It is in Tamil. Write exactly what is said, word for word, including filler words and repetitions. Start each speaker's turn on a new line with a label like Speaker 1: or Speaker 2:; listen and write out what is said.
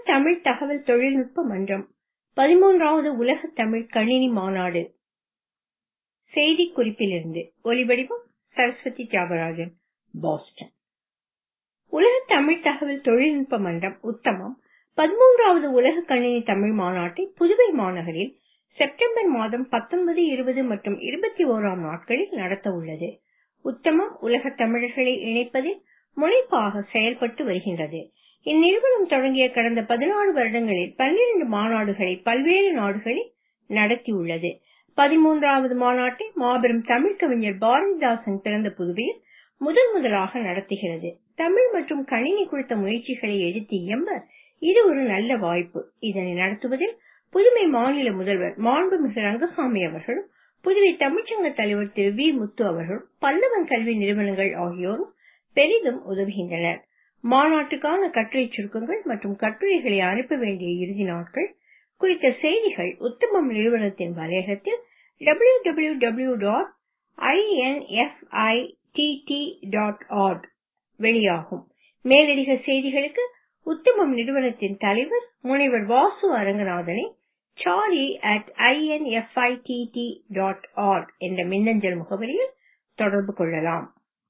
Speaker 1: தமிழ் தகவல் தொழில்நுட்ப மன்றம் பதிமூன்றாவது உலக தமிழ் கணினி மாநாடு. செய்தி குறிப்பிலிருந்து ஒலிவடிவம் சரஸ்வதி தியாகராஜன், பாஸ்டன். உலக தமிழ் தகவல் தொழில்நுட்ப மன்றம் உத்தமம் பதிமூன்றாவது உலக கணினி தமிழ் மாநாட்டை புதுவை மாநகரில் செப்டம்பர் மாதம் பத்தொன்பது, இருபது மற்றும் இருபத்தி ஓராம் நாட்களில் நடத்த உள்ளது. உத்தமம் உலக தமிழர்களை இணைப்பதில் முனைப்பாக செயல்பட்டு வருகின்றது. இந்நிறுவனம் தொடங்கிய கடந்த பதினாறு வருடங்களில் பன்னிரண்டு மாநாடுகளை பல்வேறு நாடுகளில் நடத்தியுள்ளது. பதிமூன்றாவது மாநாட்டை மாபெரும் தமிழ் கவிஞர் பாரதிதாசன் பிறந்த புதுவையில் முதன் முதலாக நடத்துகிறது. தமிழ் மற்றும் கணினி குறித்த முயற்சிகளை எடுத்து இயம்ப இது ஒரு நல்ல வாய்ப்பு. இதனை நடத்துவதில் புதுவை மாநில முதல்வர் மாண்புமிகு ரங்கசாமி அவர்களும், புதுவை தமிழ்ச்சங்க தலைவர் திரு வி முத்து அவர்களும், பல்லவன் கல்வி நிறுவனங்கள் ஆகியோரும் பெரிதும் உதவுகின்றனர். மாநாட்டுக்கான கட்டுரை சுருக்கங்கள் மற்றும் கட்டுரைகளை அனுப்ப வேண்டிய இறுதி நாட்கள் குறித்த செய்திகள் உத்தமம் நிறுவனத்தின் வலையகத்தில் W W W dot I N F I T T dot org வெளியாகும். மேலதிக செய்திகளுக்கு உத்தமம் நிறுவனத்தின் தலைவர் முனைவர் வாசு அரங்கநாதனை charlie at I N F I T T dot org என்ற மின்னஞ்சல் முகவரியில் தொடர்பு கொள்ளலாம்.